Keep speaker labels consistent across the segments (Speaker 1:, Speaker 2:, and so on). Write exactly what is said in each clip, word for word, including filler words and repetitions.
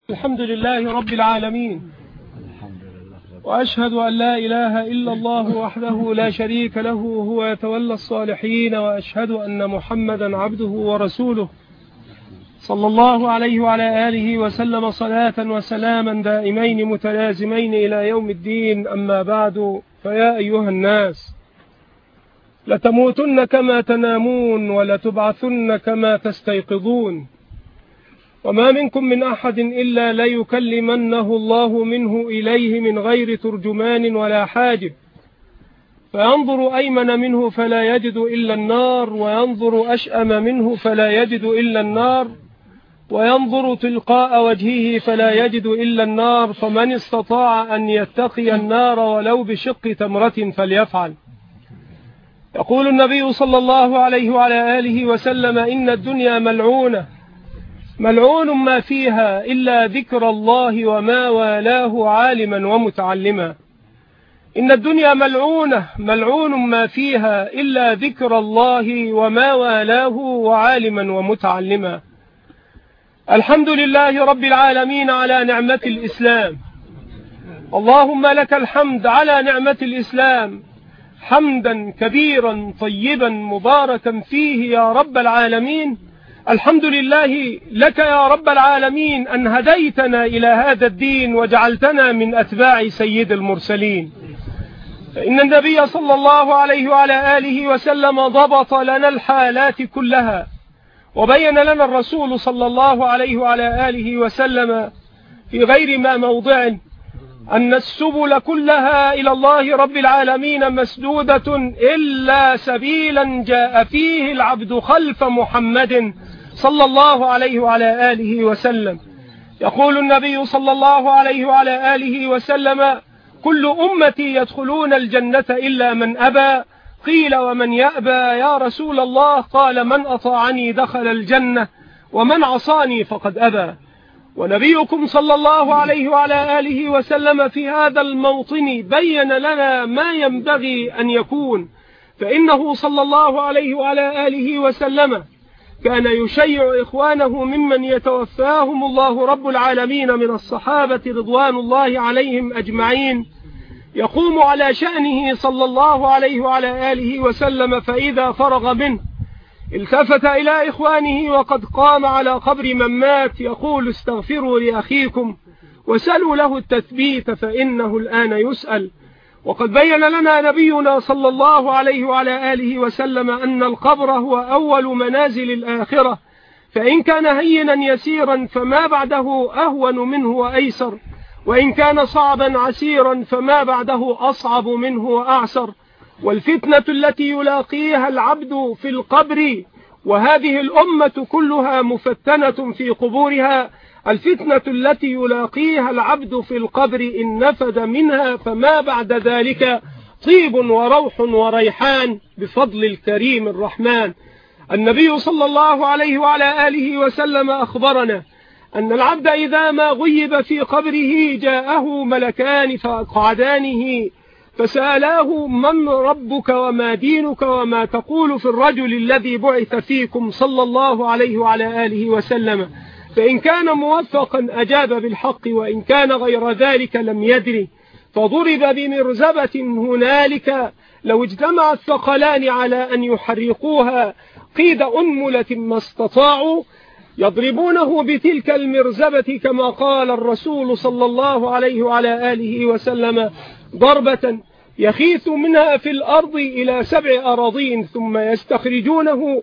Speaker 1: الحمد لله رب العالمين، وأشهد أن لا إله إلا الله وحده لا شريك له هو يتولى الصالحين، وأشهد أن محمدا عبده ورسوله صلى الله عليه وعلى آله وسلم صلاة وسلاما دائمين متلازمين إلى يوم الدين. أما بعد، فيا أيها الناس، لتموتن كما تنامون ولتبعثن كما تستيقظون، وما منكم من أحد إلا ليكلمنه الله منه إليه من غير ترجمان ولا حاجب، فينظر أيمن منه فلا يجد إلا النار، وينظر أشأم منه فلا يجد إلا النار، وينظر تلقاء وجهه فلا يجد إلا النار. فمن استطاع أن يتقي النار ولو بشق تمرة فليفعل. يقول النبي صلى الله عليه وعلى آله وسلم: إن الدنيا ملعونة، ملعون ما فيها إلا ذكر الله وما والاه عالما ومتعلما. إن الدنيا ملعونة، ملعون ما فيها إلا ذكر الله وما والاه وعالما ومتعلما. الحمد لله رب العالمين على نعمة الإسلام. اللهم لك الحمد على نعمة الإسلام حمدا كبيرا طيبا مباركا فيه يا رب العالمين. الحمد لله لك يا رب العالمين أن هديتنا إلى هذا الدين وجعلتنا من أتباع سيد المرسلين. فإن النبي صلى الله عليه وعلى آله وسلم ضبط لنا الحالات كلها، وبين لنا الرسول صلى الله عليه وعلى آله وسلم في غير ما موضع أن السبل كلها إلى الله رب العالمين مسدودة إلا سبيلا جاء فيه العبد خلف محمد صلى الله عليه وعلى آله وسلم. يقول النبي صلى الله عليه وعلى آله وسلم: كل أمتي يدخلون الجنة إلا من أبى. قيل: ومن يأبى يا رسول الله؟ قال: من أطاعني دخل الجنة، ومن عصاني فقد أبى. ونبيكم صلى الله عليه وعلى آله وسلم في هذا الموطن بين لنا ما ينبغي أن يكون، فإنه صلى الله عليه وعلى آله وسلم كان يشيع إخوانه ممن يتوفاهم الله رب العالمين من الصحابة رضوان الله عليهم أجمعين، يقوم على شأنه صلى الله عليه وعلى آله وسلم، فإذا فرغ منه التفت إلى إخوانه وقد قام على قبر من مات يقول: استغفروا لأخيكم وسلوا له التثبيت فإنه الآن يسأل. وقد بين لنا نبينا صلى الله عليه وعلى آله وسلم أن القبر هو أول منازل الآخرة، فإن كان هينا يسيرا فما بعده أهون منه وأيسر، وإن كان صعبا عسيرا فما بعده أصعب منه وأعسر. والفتنة التي يلاقيها العبد في القبر، وهذه الأمة كلها مفتنة في قبورها، الفتنة التي يلاقيها العبد في القبر إن نفد منها فما بعد ذلك طيب وروح وريحان بفضل الكريم الرحمن. النبي صلى الله عليه وعلى آله وسلم أخبرنا أن العبد إذا ما غيب في قبره جاءه ملكان فأقعدانه فسألاه: من ربك وما دينك وما تقول في الرجل الذي بعث فيكم صلى الله عليه وعلى آله وسلم؟ فإن كان موفقا أجاب بالحق، وإن كان غير ذلك لم يدري. فضرب بمرزبة هنالك لو اجتمع الثقلان على أن يحرقوها قيد أنملة ما استطاعوا، يضربونه بتلك المرزبة كما قال الرسول صلى الله عليه وعلى آله وسلم: ضربة يخيث منها في الأرض إلى سبع أراضين، ثم يستخرجونه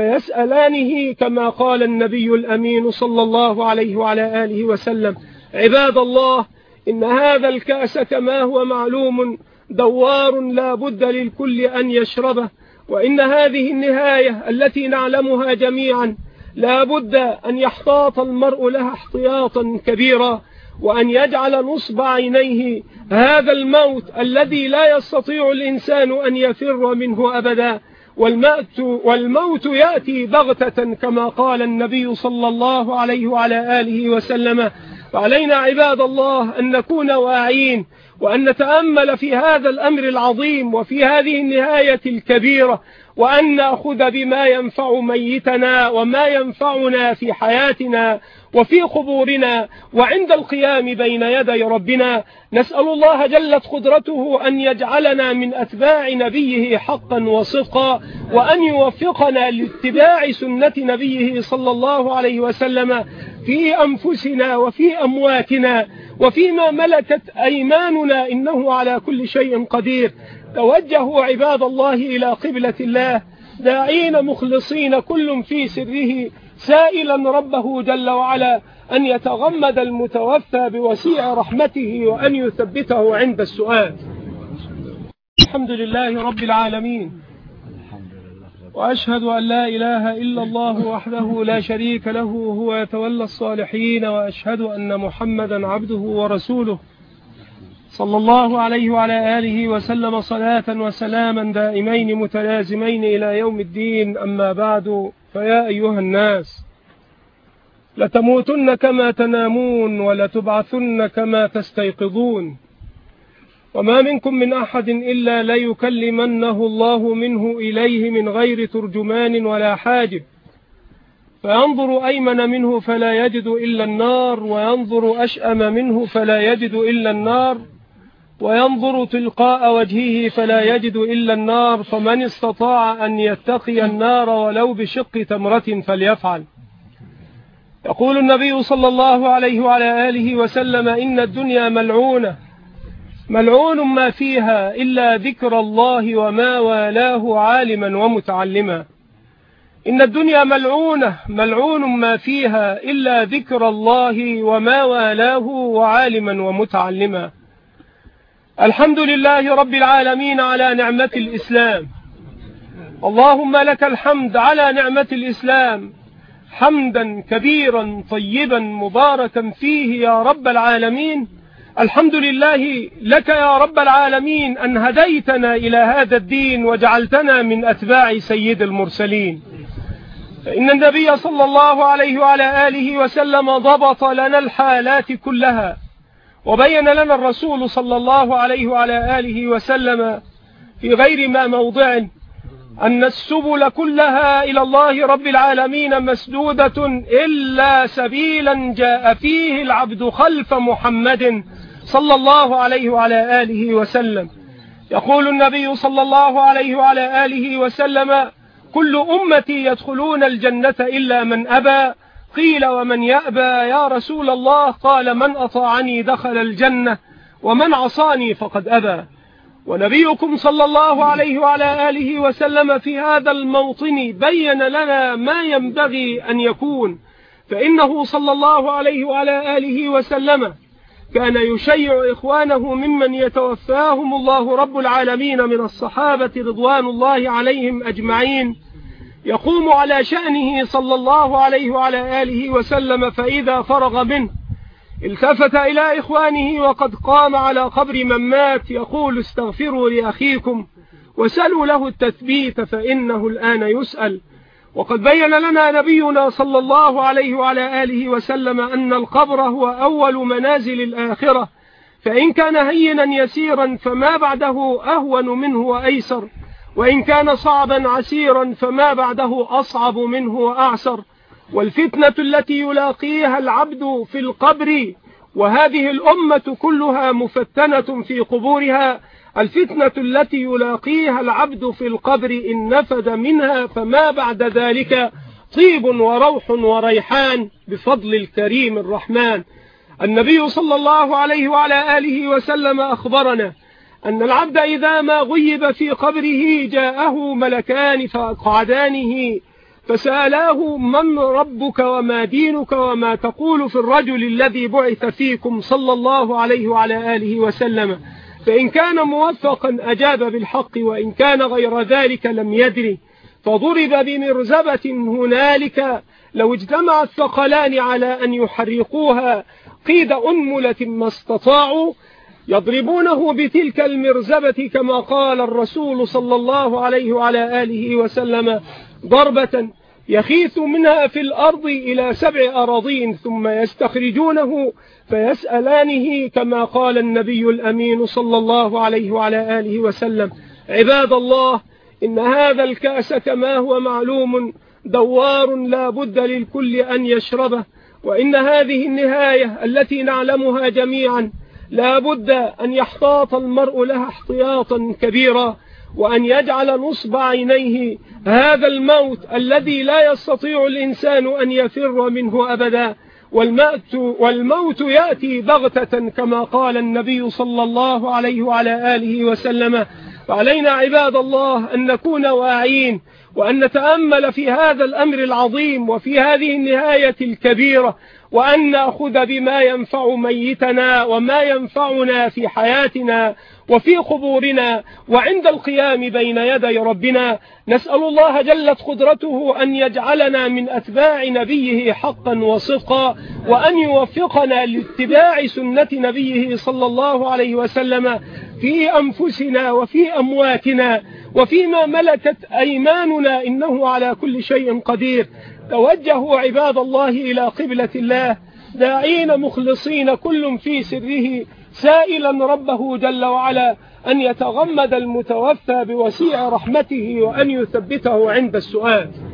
Speaker 1: فيسألانه كما قال النبي الأمين صلى الله عليه وعلى آله وسلم. عباد الله، إن هذا الكأس كما هو معلوم دوار لا بد للكل أن يشربه، وإن هذه النهاية التي نعلمها جميعا لا بد أن يحتاط المرء لها احتياطا كبيرا، وأن يجعل نصب عينيه هذا الموت الذي لا يستطيع الإنسان أن يفر منه أبدا. والموت, والموت يأتي بغتة كما قال النبي صلى الله عليه وعلى آله وسلم. فعلينا عباد الله أن نكون واعين، وأن نتأمل في هذا الأمر العظيم وفي هذه النهاية الكبيرة، وأن نأخذ بما ينفع ميتنا وما ينفعنا في حياتنا، وفي قبورنا وعند القيام بين يدي ربنا. نسأل الله جلت قدرته أن يجعلنا من أتباع نبيه حقا وصدقا، وأن يوفقنا لاتباع سنة نبيه صلى الله عليه وسلم في أنفسنا وفي أمواتنا وفيما ملكت أيماننا، إنه على كل شيء قدير. توجهوا عباد الله إلى قبلة الله داعين مخلصين كل في سره سائلا ربه جل وعلا أن يتغمد المتوفى بوسيع رحمته وأن يثبته عند السؤال. الحمد لله رب العالمين، وأشهد أن لا إله إلا الله وحده لا شريك له هو يتولى الصالحين، وأشهد أن محمدا عبده ورسوله صلى الله عليه وعلى آله وسلم صلاة وسلاما دائمين متلازمين إلى يوم الدين. أما بعد، فيا أيها الناس، لتموتن كما تنامون ولتبعثن كما تستيقظون، وما منكم من أحد إلا ليكلمنه الله منه إليه من غير ترجمان ولا حاجب، فينظر أيمن منه فلا يجد إلا النار، وينظر أشأم منه فلا يجد إلا النار، وينظر تلقاء وجهه فلا يجد إلا النار. فمن استطاع أن يتقي النار ولو بشق تمرة فليفعل. يقول النبي صلى الله عليه وعلى آله وسلم: إن الدنيا ملعونة، ملعون ما فيها إلا ذكر الله وما والاه عالما ومتعلما. إن الدنيا ملعونة، ملعون ما فيها إلا ذكر الله وما والاه وعالما ومتعلما. الحمد لله رب العالمين على نعمة الإسلام. اللهم لك الحمد على نعمة الإسلام حمدا كبيرا طيبا مباركا فيه يا رب العالمين. الحمد لله لك يا رب العالمين أن هديتنا إلى هذا الدين وجعلتنا من أتباع سيد المرسلين. فإن النبي صلى الله عليه وعلى آله وسلم ضبط لنا الحالات كلها، وبين لنا الرسول صلى الله عليه وعلى آله وسلم في غير ما موضع أن السبل كلها إلى الله رب العالمين مسدودة إلا سبيلا جاء فيه العبد خلف محمد صلى الله عليه وعلى آله وسلم. يقول النبي صلى الله عليه وعلى آله وسلم: كل أمتي يدخلون الجنة إلا من أبى. قيل: ومن يأبى يا رسول الله؟ قال: من أطاعني دخل الجنة ومن عصاني فقد أبى. ونبيكم صلى الله عليه وعلى آله وسلم في هذا الموطن بين لنا ما ينبغي أن يكون، فإنه صلى الله عليه وعلى آله وسلم كان يشيع إخوانه ممن يتوفاهم الله رب العالمين من الصحابة رضوان الله عليهم أجمعين، يقوم على شأنه صلى الله عليه وعلى آله وسلم، فإذا فرغ منه التفت إلى إخوانه وقد قام على قبر من مات يقول: استغفروا لأخيكم وسلوا له التثبيت فإنه الآن يسأل. وقد بين لنا نبينا صلى الله عليه وعلى آله وسلم أن القبر هو أول منازل الآخرة، فإن كان هينا يسيرا فما بعده أهون منه وأيسر، وإن كان صعبا عسيرا فما بعده أصعب منه وأعسر. والفتنة التي يلاقيها العبد في القبر، وهذه الأمة كلها مفتنة في قبورها، الفتنة التي يلاقيها العبد في القبر إن نفد منها فما بعد ذلك طيب وروح وريحان بفضل الكريم الرحمن. النبي صلى الله عليه وعلى آله وسلم أخبرنا أن العبد إذا ما غيب في قبره جاءه ملكان فأقعدانه فسألاه: من ربك وما دينك وما تقول في الرجل الذي بعث فيكم صلى الله عليه وعلى آله وسلم؟ فإن كان موفقا أجاب بالحق، وإن كان غير ذلك لم يدري. فضرب بمرزبة هنالك لو اجتمع الثقلان على أن يحرقوها قيد أنملة ما استطاعوا، يضربونه بتلك المرزبة كما قال الرسول صلى الله عليه وعلى آله وسلم: ضربة يخيث منها في الأرض إلى سبع أراضين ثم يستخرجونه فيسألانه كما قال النبي الأمين صلى الله عليه وعلى آله وسلم. عباد الله، إن هذا الكأس كما هو معلوم دوار لا بد للكل أن يشربه، وإن هذه النهاية التي نعلمها جميعا لا بد أن يحتاط المرء لها احتياطا كبيرا، وأن يجعل نصب عينيه هذا الموت الذي لا يستطيع الإنسان أن يفر منه أبدا. والموت, والموت يأتي بغتة كما قال النبي صلى الله عليه وعلى آله وسلم. فعلينا عباد الله أن نكون واعين، وأن نتأمل في هذا الأمر العظيم وفي هذه النهاية الكبيرة، وأن نأخذ بما ينفع ميتنا وما ينفعنا في حياتنا وفي قبورنا وعند القيام بين يدي ربنا. نسأل الله جلت قدرته أن يجعلنا من أتباع نبيه حقا وصدقا، وأن يوفقنا لاتباع سنة نبيه صلى الله عليه وسلم في أنفسنا وفي أمواتنا وفيما ملكت أيماننا، إنه على كل شيء قدير. توجهوا عباد الله إلى قبلة الله داعين مخلصين كل في سره سائلا ربه جل وعلا أن يتغمد المتوفى بوسيع رحمته وأن يثبته عند السؤال.